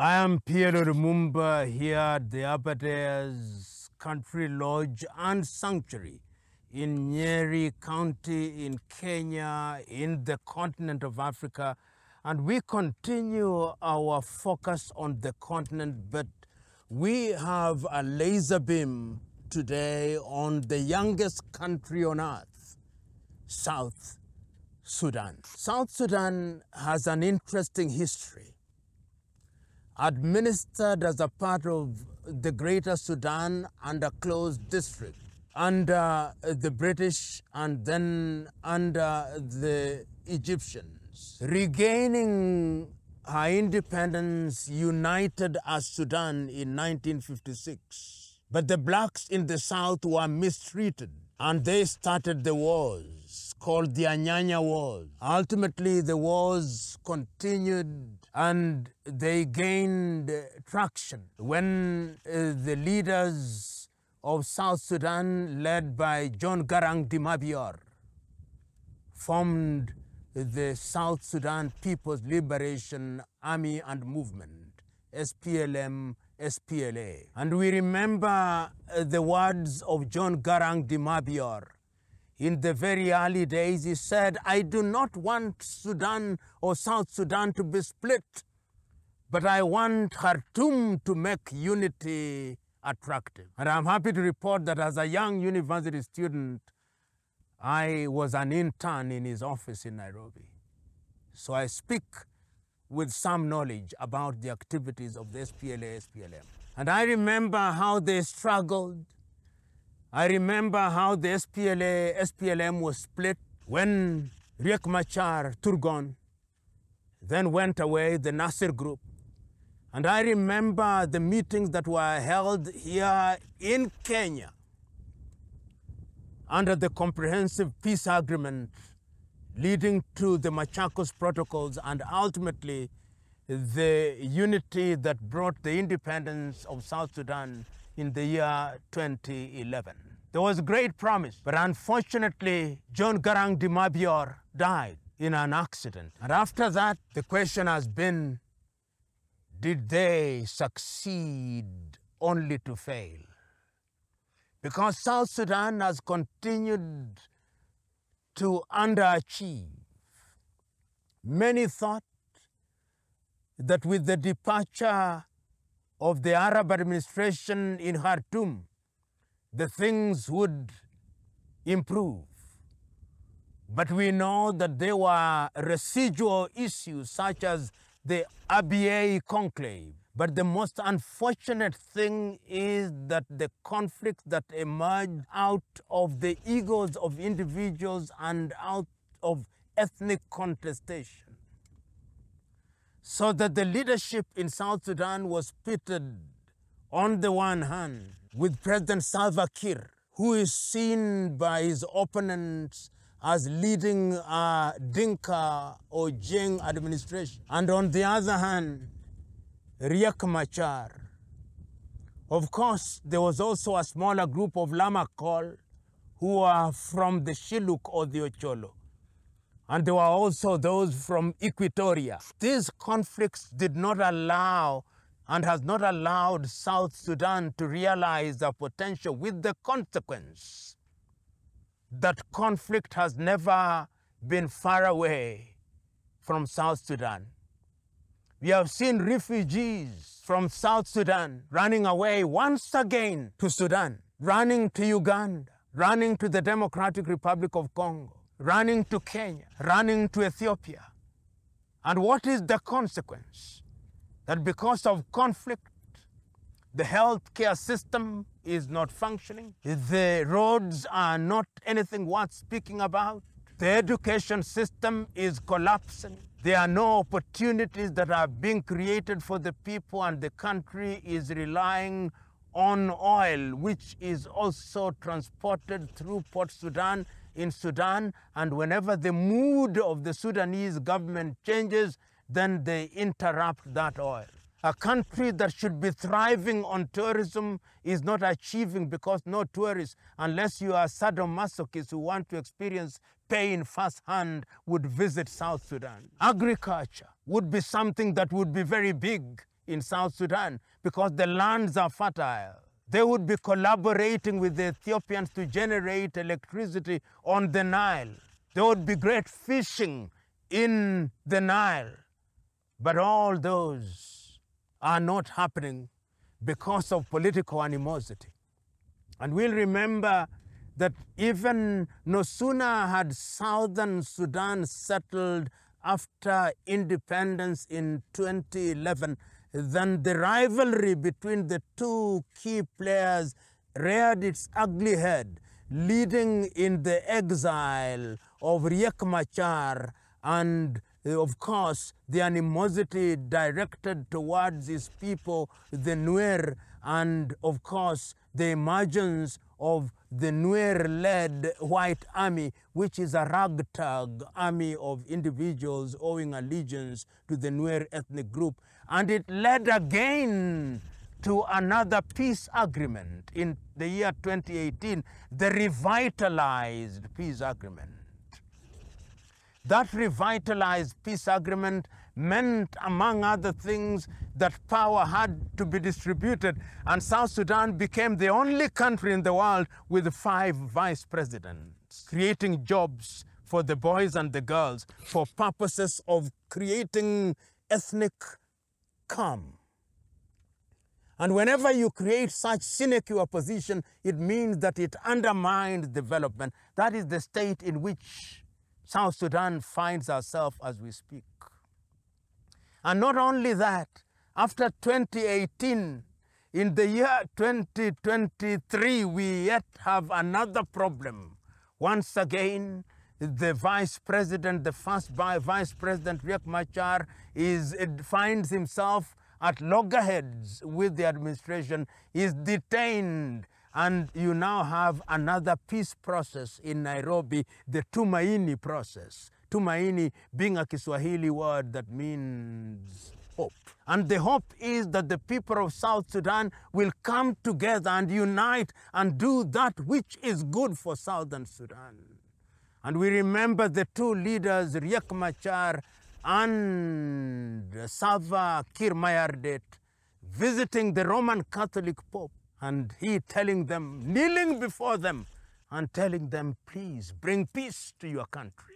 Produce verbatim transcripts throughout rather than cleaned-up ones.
I am Pierre Lumumba here at the Aberdares Country Lodge and Sanctuary in Nyeri County in Kenya, in the continent of Africa. And we continue our focus on the continent, but we have a laser beam today on the youngest country on earth, South Sudan. South Sudan has an interesting history. Administered as a part of the Greater Sudan and a closed district under the British and then under the Egyptians. Regaining her independence, united as Sudan in nineteen fifty-six. But the blacks in the south were mistreated and they started the wars called the Anyanya Wars. Ultimately, the wars continued and they gained traction when uh, the leaders of South Sudan, led by John Garang de Mabior, formed the South Sudan People's Liberation Army and Movement, S P L M, S P L A. And we remember uh, the words of John Garang de Mabior. In the very early days, he said, I do not want Sudan or South Sudan to be split, but I want Khartoum to make unity attractive. And I'm happy to report that as a young university student, I was an intern in his office in Nairobi. So I speak with some knowledge about the activities of the S P L A, S P L M. And I remember how they struggled. I remember how the S P L A, S P L M was split when Riek Machar Turgon then went away, the Nasser group. And I remember the meetings that were held here in Kenya under the Comprehensive Peace Agreement leading to the Machakos Protocols and ultimately the unity that brought the independence of South Sudan in the year twenty eleven. There was great promise, but unfortunately, John Garang de Mabior died in an accident. And after that, the question has been, did they succeed only to fail? Because South Sudan has continued to underachieve. Many thought that with the departure of the Arab administration in Khartoum, the things would improve. But we know that there were residual issues such as the Abyei conclave. But the most unfortunate thing is that the conflicts that emerged out of the egos of individuals and out of ethnic contestation, so that the leadership in South Sudan was pitted on the one hand with President Salva Kiir, who is seen by his opponents as leading a Dinka or Jeng administration, and on the other hand, Riek Machar. Of course, there was also a smaller group of Lamakol who are from the Shilluk or the Ocholo. And there were also those from Equatoria. These conflicts did not allow and has not allowed South Sudan to realize the potential, with the consequence that conflict has never been far away from South Sudan. We have seen refugees from South Sudan running away once again to Sudan, running to Uganda, running to the Democratic Republic of Congo, running to Kenya, running to Ethiopia. And what is the consequence? That because of conflict, the healthcare system is not functioning, the roads are not anything worth speaking about, the education system is collapsing, there are no opportunities that are being created for the people, and the country is relying on oil, which is also transported through Port Sudan in Sudan. And whenever the mood of the Sudanese government changes, then they interrupt that oil. A country that should be thriving on tourism is not achieving because no tourists, unless you are sadomasochists who want to experience pain firsthand, would visit South Sudan. Agriculture would be something that would be very big in South Sudan because the lands are fertile. They would be collaborating with the Ethiopians to generate electricity on the Nile. There would be great fishing in the Nile. But all those are not happening because of political animosity. And we'll remember that even no sooner had southern Sudan settled after independence in twenty eleven than the rivalry between the two key players reared its ugly head, leading in the exile of Riek Machar and, of course, the animosity directed towards his people, the Nuer, and, of course, the emergence of the Nuer-led White Army, which is a ragtag army of individuals owing allegiance to the Nuer ethnic group. And it led again to another peace agreement in the year twenty eighteen, the revitalized peace agreement. That revitalized peace agreement meant, among other things, that power had to be distributed, and South Sudan became the only country in the world with five vice presidents, creating jobs for the boys and the girls for purposes of creating ethnic calm. And whenever you create such sinecure position, it means that it undermines development. That is the state in which South Sudan finds ourselves as we speak. And not only that, after twenty eighteen, in the year twenty twenty-three, we yet have another problem. Once again, the vice president, the first vice president, Riek Machar, is, finds himself at loggerheads with the administration, is detained, and you now have another peace process in Nairobi, the Tumaini process. Tumaini being a Kiswahili word that means hope. And the hope is that the people of South Sudan will come together and unite and do that which is good for Southern Sudan. And we remember the two leaders, Riek Machar and Salva Kiir Mayardit, visiting the Roman Catholic Pope, and he telling them, kneeling before them, and telling them, please bring peace to your country.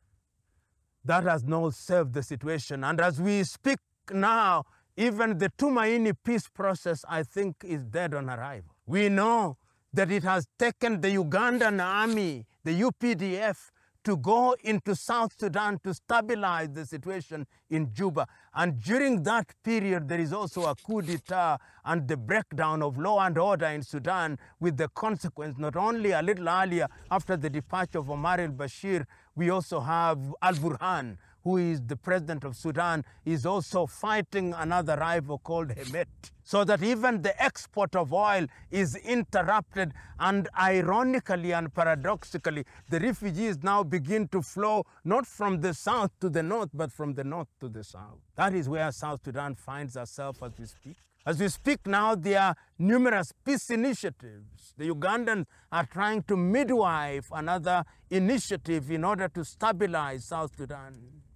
That has not served the situation. And as we speak now, even the Tumaini peace process, I think, is dead on arrival. We know that it has taken the Ugandan army, the U P D F, to go into South Sudan to stabilize the situation in Juba. And during that period, there is also a coup d'etat and the breakdown of law and order in Sudan, with the consequence not only a little earlier after the departure of Omar al-Bashir, we also have al-Burhan, who is the president of Sudan, is also fighting another rival called Hemet. So that even the export of oil is interrupted, and ironically and paradoxically, the refugees now begin to flow not from the south to the north, but from the north to the south. That is where South Sudan finds herself as we speak. As we speak now, there are numerous peace initiatives. The Ugandans are trying to midwife another initiative in order to stabilize South Sudan.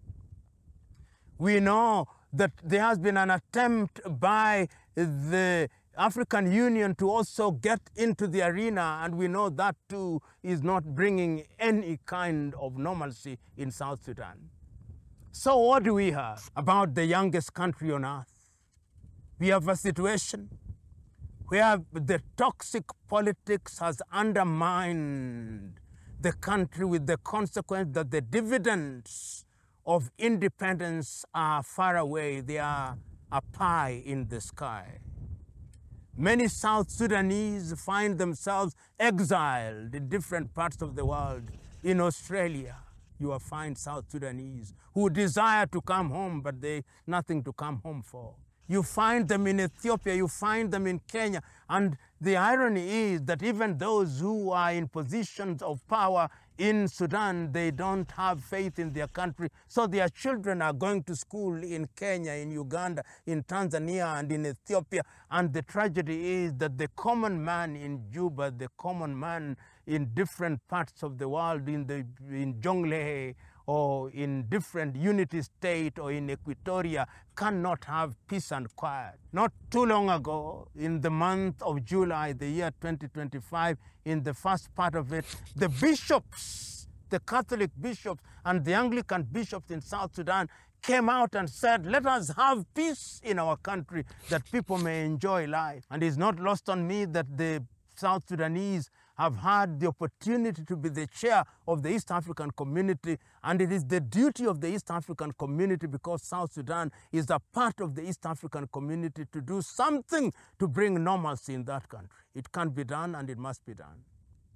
We know that there has been an attempt by the African Union to also get into the arena, and we know that too is not bringing any kind of normalcy in South Sudan. So what do we have about the youngest country on earth? We have a situation where the toxic politics has undermined the country, with the consequence that the dividends of independence are far away. They are a pie in the sky. Many South Sudanese find themselves exiled in different parts of the world. In Australia, you will find South Sudanese who desire to come home, but they nothing to come home for. You find them in Ethiopia, you find them in Kenya. And the irony is that even those who are in positions of power in Sudan, they don't have faith in their country. So their children are going to school in Kenya, in Uganda, in Tanzania, and in Ethiopia. And the tragedy is that the common man in Juba, the common man in different parts of the world, in, the, in Jonglei or in different unity state or in Equatoria cannot have peace and quiet. Not too long ago, in the month of July, the year twenty twenty-five, in the first part of it, the bishops, the Catholic bishops and the Anglican bishops in South Sudan came out and said, let us have peace in our country that people may enjoy life. And it's not lost on me that the South Sudanese have had the opportunity to be the chair of the East African community, and it is the duty of the East African community, because South Sudan is a part of the East African community, to do something to bring normalcy in that country. It can be done and it must be done.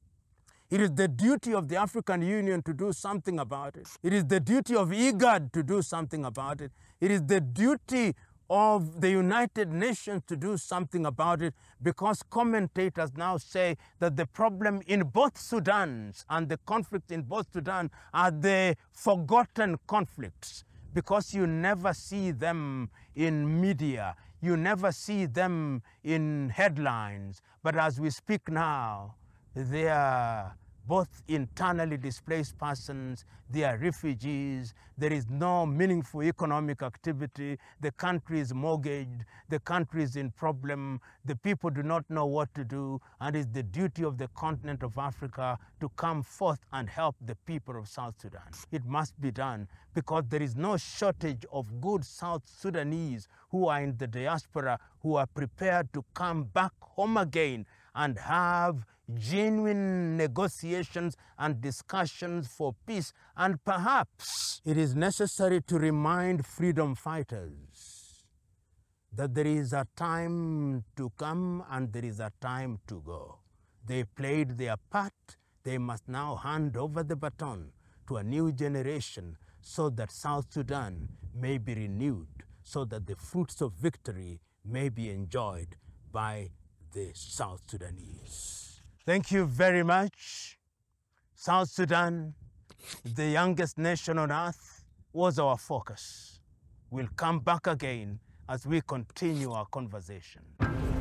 It is the duty of the African Union to do something about it. It is the duty of IGAD to do something about it. It is the duty of the United Nations to do something about it, because commentators now say that the problem in both Sudans and the conflict in both Sudan are the forgotten conflicts, because you never see them in media, you never see them in headlines. But as we speak now, they are both internally displaced persons, they are refugees, there is no meaningful economic activity, the country is mortgaged, the country is in problem, the people do not know what to do, and it's the duty of the continent of Africa to come forth and help the people of South Sudan. It must be done, because there is no shortage of good South Sudanese who are in the diaspora, who are prepared to come back home again and have genuine negotiations and discussions for peace. And perhaps it is necessary to remind freedom fighters that there is a time to come and there is a time to go. They played their part. They must now hand over the baton to a new generation so that South Sudan may be renewed, so that the fruits of victory may be enjoyed by the South Sudanese. Thank you very much. South Sudan, the youngest nation on earth, was our focus. We'll come back again as we continue our conversation.